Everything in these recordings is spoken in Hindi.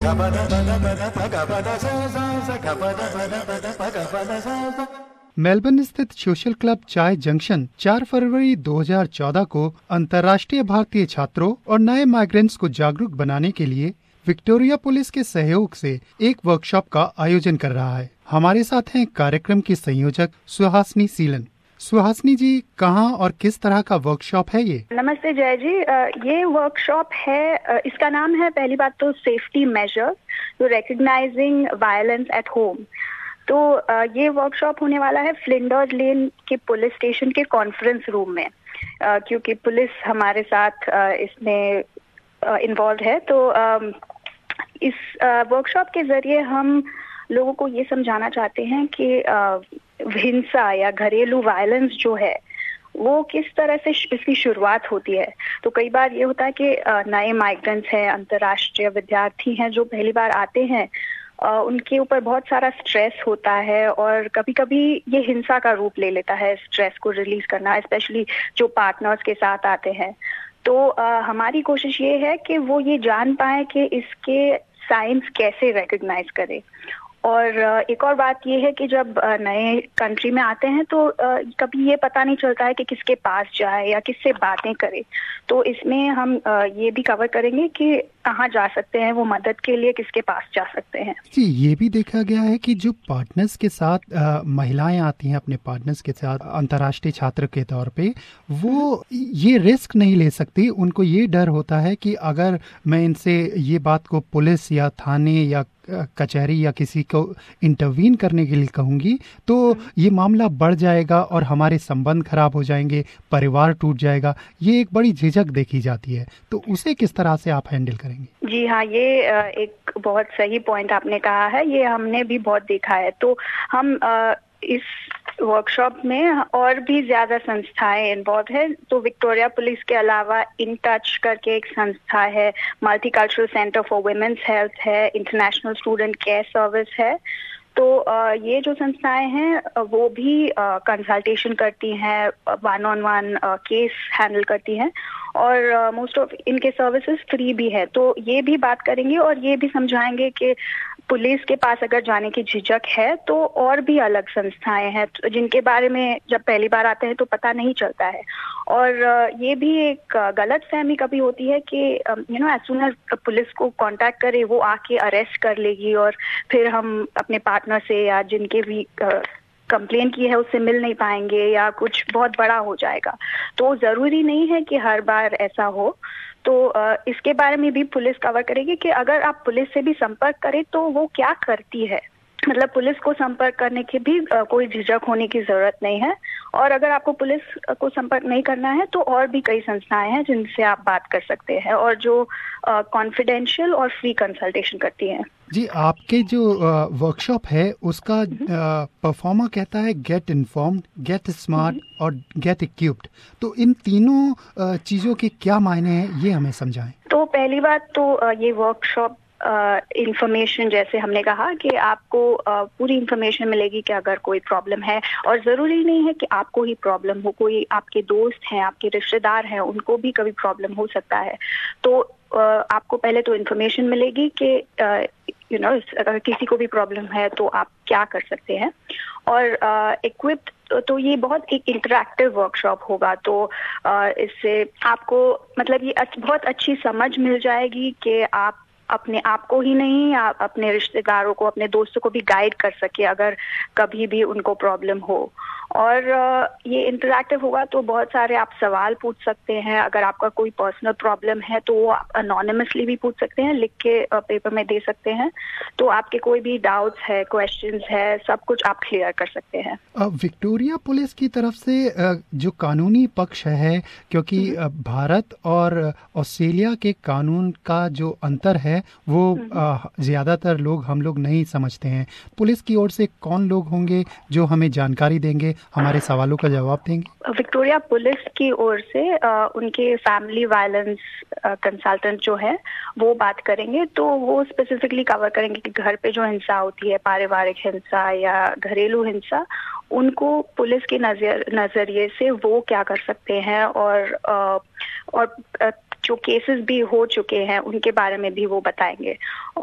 मेलबर्न स्थित सोशल क्लब चाय जंक्शन 4 फरवरी 2014 को अंतर्राष्ट्रीय भारतीय छात्रों और नए माइग्रेंट्स को जागरूक बनाने के लिए विक्टोरिया पुलिस के सहयोग से एक वर्कशॉप का आयोजन कर रहा है। हमारे साथ हैं कार्यक्रम की संयोजक सुहासिनी सीलन। सुहासिनी जी, कहाँ और किस तरह का वर्कशॉप है ये? नमस्ते जय जी। ये वर्कशॉप है, इसका नाम है पहली बात तो safety measures to recognising violence at home. तो ये वर्कशॉप होने वाला है फ्लिंडर्स लेन के पुलिस स्टेशन के कॉन्फ्रेंस रूम में, क्योंकि पुलिस हमारे साथ इसमें इन्वॉल्व है। तो इस वर्कशॉप के जरिए हम लोगों को ये समझाना चाहते हैं कि हिंसा या घरेलू वायलेंस जो है वो किस तरह से इसकी शुरुआत होती है। तो कई बार ये होता है कि नए माइग्रेंट्स हैं, अंतर्राष्ट्रीय विद्यार्थी हैं जो पहली बार आते हैं, उनके ऊपर बहुत सारा स्ट्रेस होता है और कभी कभी ये हिंसा का रूप ले लेता है। स्ट्रेस को रिलीज करना, स्पेशली जो पार्टनर्स के साथ आते हैं। तो हमारी कोशिश ये है कि वो ये जान पाए कि इसके साइंस कैसे रिकॉग्नाइज करें। और एक और बात ये है कि जब नए कंट्री में आते हैं तो कभी ये पता नहीं चलता है कि किसके पास जाए या किससे बातें करे। तो इसमें हम ये भी कवर करेंगे कि कहाँ जा सकते हैं वो मदद के लिए, किसके पास जा सकते हैं। जी, ये भी देखा गया है कि जो पार्टनर्स के साथ महिलाएं आती हैं अपने पार्टनर्स के साथ अंतर्राष्ट्रीय छात्र के तौर पे, वो ये रिस्क नहीं ले सकती। उनको ये डर होता है कि अगर मैं इनसे ये बात को पुलिस या थाने या कचहरी या किसी को इंटरवीन करने के लिए कहूंगी तो ये मामला बढ़ जाएगा और हमारे संबंध खराब हो जाएंगे, परिवार टूट जाएगा। ये एक बड़ी झिझक देखी जाती है। तो उसे किस तरह से आप हैंडल करेंगे? जी हाँ, ये एक बहुत सही पॉइंट आपने कहा है। ये हमने भी बहुत देखा है। तो हम इस वर्कशॉप में और भी ज्यादा संस्थाएं इन्वॉल्व है। तो विक्टोरिया पुलिस के अलावा इन टच करके एक संस्था है, multicultural centre for women's health है, इंटरनेशनल स्टूडेंट केयर सर्विस है। तो ये जो संस्थाएं हैं वो भी कंसल्टेशन करती हैं, one on one case handle करती हैं और मोस्ट ऑफ इनके सर्विसेज फ्री भी है। तो ये भी बात करेंगे और ये भी समझाएंगे कि पुलिस के पास अगर जाने की झिझक है तो और भी अलग संस्थाएं हैं जिनके बारे में जब पहली बार आते हैं तो पता नहीं चलता है। और ये भी एक गलत फहमी कभी होती है कि एज सून एज पुलिस को कांटेक्ट करे वो आके अरेस्ट कर लेगी और फिर हम अपने पार्टनर से या जिनके भी कंप्लेन की है उससे मिल नहीं पाएंगे या कुछ बहुत बड़ा हो जाएगा। तो जरूरी नहीं है कि हर बार ऐसा हो। तो इसके बारे में भी पुलिस कवर करेगी कि अगर आप पुलिस से भी संपर्क करें तो वो क्या करती है। मतलब पुलिस को संपर्क करने की भी कोई झिझक होने की जरूरत नहीं है। और अगर आपको पुलिस को संपर्क नहीं करना है तो और भी कई संस्थाएं हैं जिनसे आप बात कर सकते हैं और जो कॉन्फिडेंशियल और फ्री कंसल्टेशन करती हैं। जी, आपके जो वर्कशॉप है उसका परफॉर्मर कहता है गेट इन्फॉर्म्ड, गेट स्मार्ट और गेट इक्विप्ड। तो इन तीनों चीजों के क्या मायने हैं, ये हमें समझाएं। तो पहली बात तो ये वर्कशॉप इंफॉर्मेशन, जैसे हमने कहा कि आपको पूरी इंफॉर्मेशन मिलेगी कि अगर कोई प्रॉब्लम है, और जरूरी नहीं है कि आपको ही प्रॉब्लम हो, कोई आपके दोस्त हैं, आपके रिश्तेदार हैं, उनको भी कभी प्रॉब्लम हो सकता है। तो आपको पहले तो इंफॉर्मेशन मिलेगी कि अगर किसी को भी प्रॉब्लम है तो आप क्या कर सकते हैं। और इक्विप्ड, तो ये बहुत एक इंटरैक्टिव वर्कशॉप होगा। तो इससे आपको मतलब ये बहुत अच्छी समझ मिल जाएगी कि आप अपने आप को ही नहीं, आप अपने रिश्तेदारों को, अपने दोस्तों को भी गाइड कर सके अगर कभी भी उनको प्रॉब्लम हो। और ये इंटरैक्टिव होगा तो बहुत सारे आप सवाल पूछ सकते हैं। अगर आपका कोई पर्सनल प्रॉब्लम है तो वो आप अनोनिमसली भी पूछ सकते हैं, लिख के पेपर में दे सकते हैं। तो आपके कोई भी डाउट्स है, क्वेश्चंस है, सब कुछ आप क्लियर कर सकते हैं। विक्टोरिया पुलिस की तरफ से जो कानूनी पक्ष है, क्योंकि भारत और ऑस्ट्रेलिया के कानून का जो अंतर है वो ज्यादातर लोग, हम लोग नहीं समझते हैं। पुलिस की ओर से कौन लोग होंगे जो हमें जानकारी देंगे, हमारे सवालों का जवाब देंगे? विक्टोरिया पुलिस की ओर से उनके फैमिली वायलेंस कंसल्टेंट जो है वो बात करेंगे। तो वो स्पेसिफिकली कवर करेंगे कि घर पे जो हिंसा होती है, पारिवारिक हिंसा या घरेलू हिंसा, उनको पुलिस के नजरिए से वो क्या कर सकते हैं और जो केसेस भी हो चुके हैं उनके बारे में भी वो बताएंगे।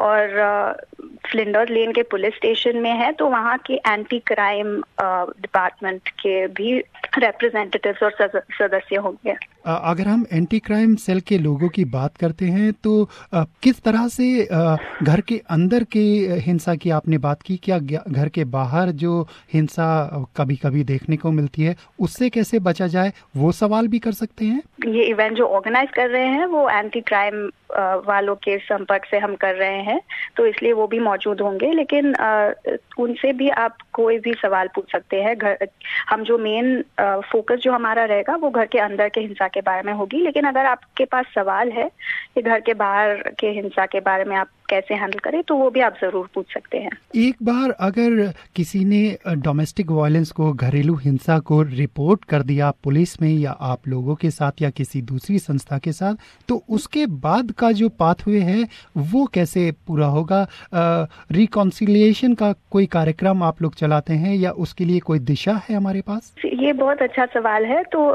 और फ्लिंडर्स लेन के पुलिस स्टेशन में है तो वहाँ के एंटी क्राइम डिपार्टमेंट के भी रिप्रेजेंटेटिव्स और सदस्य होंगे। अगर हम एंटी क्राइम सेल के लोगों की बात करते हैं तो किस तरह से घर के अंदर के हिंसा की आपने बात की, क्या घर के बाहर जो हिंसा कभी कभी देखने को मिलती है उससे कैसे बचा जाए, वो सवाल भी कर सकते हैं? ये इवेंट जो ऑर्गेनाइज कर रहे हैं वो एंटी क्राइम वालों के संपर्क से हम कर रहे हैं, तो इसलिए वो भी मौजूद होंगे। लेकिन उनसे भी आप कोई भी सवाल पूछ सकते हैं। हम जो मेन फोकस जो हमारा रहेगा वो घर के अंदर के हिंसा के बारे में होगी, लेकिन अगर आपके पास सवाल है कि घर के बाहर के हिंसा के बारे में आप कैसे हैंडल करें तो वो भी आप जरूर पूछ सकते हैं। एक बार अगर किसी ने डोमेस्टिक वायलेंस को, घरेलू हिंसा को रिपोर्ट कर दिया पुलिस में या आप लोगों के साथ या किसी दूसरी संस्था के साथ, तो उसके बाद का जो पाथवे है वो कैसे पूरा होगा? रिकॉन्सिलिएशन का कोई कार्यक्रम आप लोग चलाते हैं या उसके लिए कोई दिशा है हमारे पास? ये बहुत अच्छा सवाल है। तो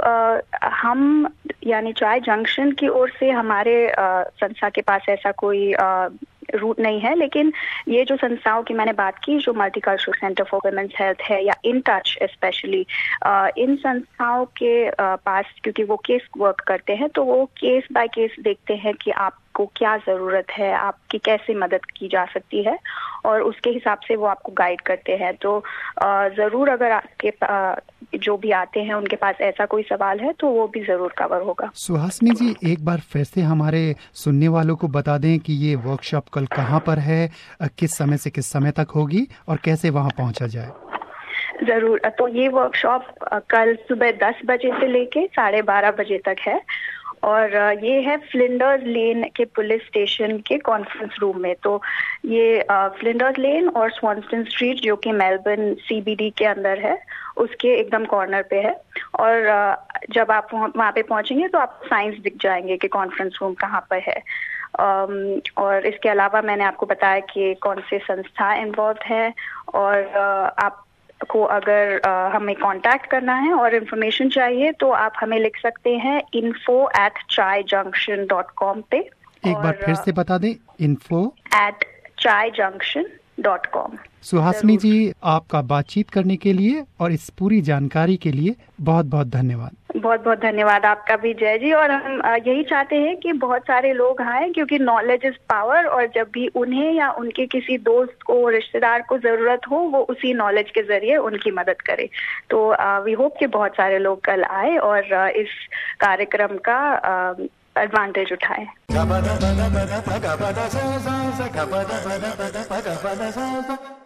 हम यानी चाय जंक्शन की ओर से हमारे संस्था के पास ऐसा कोई रूट नहीं है, लेकिन ये जो संस्थाओं की मैंने बात की, जो multicultural centre for women's health है या इन टच स्पेशली, इन संस्थाओं के पास क्योंकि वो केस वर्क करते हैं तो वो केस बाय केस देखते हैं कि आपको क्या जरूरत है, आपकी कैसे मदद की जा सकती है, और उसके हिसाब से वो आपको गाइड करते हैं। तो जरूर अगर आपके जो भी आते हैं उनके पास ऐसा कोई सवाल है तो वो भी जरूर कवर होगा। सुहासिनी जी, एक बार फिर से हमारे सुनने वालों को बता दें कि ये वर्कशॉप कल कहाँ पर है, किस समय से किस समय तक होगी और कैसे वहाँ पहुँचा जाए? जरूर। तो ये वर्कशॉप कल सुबह 10 बजे से लेके 12:30 बजे तक है और ये है फ्लिंडर्स लेन के पुलिस स्टेशन के कॉन्फ्रेंस रूम में। तो ये फ्लिंडर्स लेन और स्वानस्टन स्ट्रीट जो कि मेलबर्न CBD के अंदर है उसके एकदम कॉर्नर पे है। और जब आप वहाँ पे पहुंचेंगे तो आपको साइंस दिख जाएंगे कि कॉन्फ्रेंस रूम कहाँ पर है। और इसके अलावा मैंने आपको बताया कि कौन से संस्था इन्वॉल्व है, और आप को अगर हमें कांटेक्ट करना है और इन्फॉर्मेशन चाहिए तो आप हमें लिख सकते हैं info@chayjunction.com पे। एक बार फिर से बता दें, info@chayjunction.com। सुहासिनी जी, आपका बातचीत करने के लिए और इस पूरी जानकारी के लिए बहुत बहुत धन्यवाद। बहुत बहुत धन्यवाद आपका भी जय जी। और हम यही चाहते हैं कि बहुत सारे लोग आए, क्योंकि नॉलेज इज पावर, और जब भी उन्हें या उनके किसी दोस्त को, रिश्तेदार को जरूरत हो वो उसी नॉलेज के जरिए उनकी मदद करे। तो वी होप कि बहुत सारे लोग कल आए और इस कार्यक्रम का एडवांटेज उठाए।